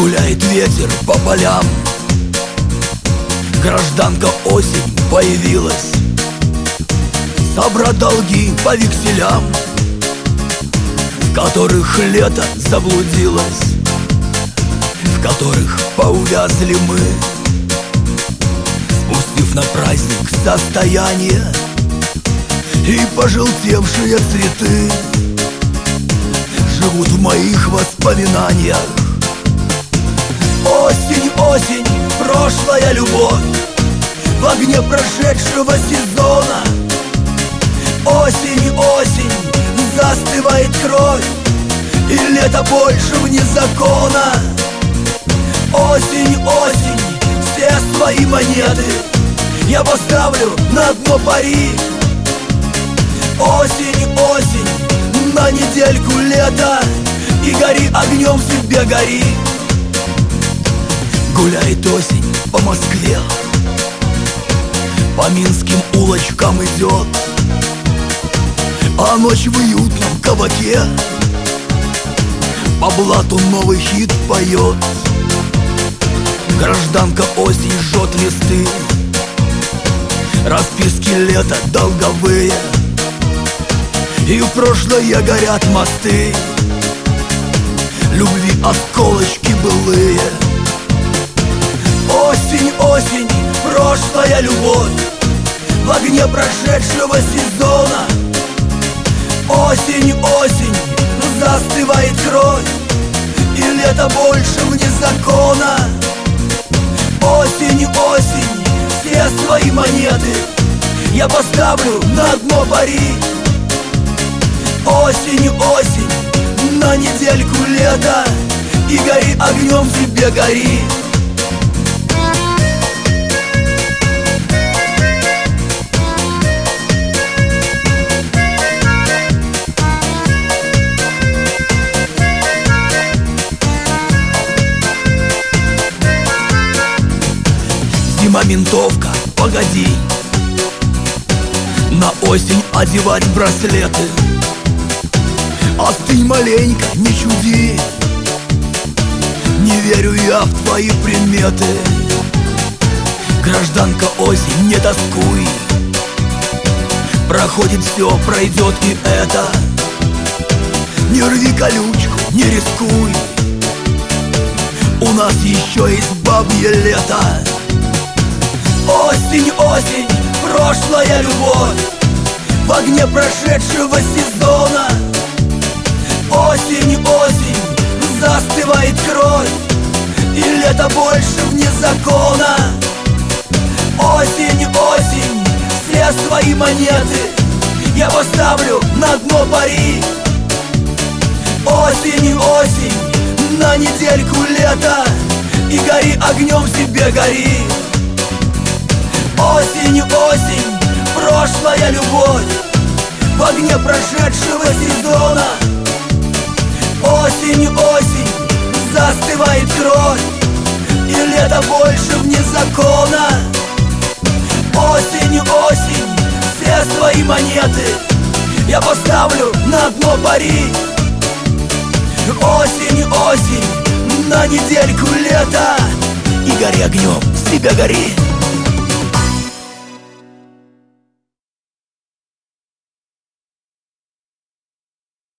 Гуляет ветер по полям, гражданка осень появилась. Собрать долги по векселям, в которых лето заблудилось, в которых поувязли мы, спустив на праздник состояние и пожелтевшие цветы живут в моих воспоминаниях. Осень, осень, прошлая любовь в огне прошедшего сезона. Осень, осень, застывает кровь, и лето больше вне закона. Осень, осень, все свои монеты я поставлю на дно пари. Осень, осень, на недельку лета, и гори огнем себе гори. Гуляет осень по Москве, по минским улочкам идет, а ночь в уютном кабаке по блату новый хит поет. Гражданка осень жжет листы, расписки лета долговые, и в прошлое горят мосты, любви осколочки былые. Осень, осень, прошлая любовь в огне прошедшего сезона. Осень, осень, застывает кровь, и лето больше вне закона. Осень, осень, все свои монеты я поставлю на дно пари. Осень, осень, на недельку лета, и гори огнем себе гори. Зима, ментовка, погоди, на осень одевать браслеты. Остынь маленько, не чуди, не верю я в твои приметы. Гражданка осень, не тоскуй, проходит все, пройдет и это. Не рви колючку, не рискуй, у нас еще есть бабье лето. Осень, осень, прошлая любовь в огне прошедшего сезона. Осень, осень, застывает кровь, и лето больше вне закона. Осень, осень, все свои монеты я поставлю на дно пари. Осень, осень, на недельку лета, и гори огнем себе гори. Осень, осень, прошлая любовь в огне прошедшего сезона. Осень, осень, застывает кровь, и лето больше вне закона. Осень, осень, все свои монеты я поставлю на дно пари. Осень, осень, на недельку лета, и гори огнем себе гори.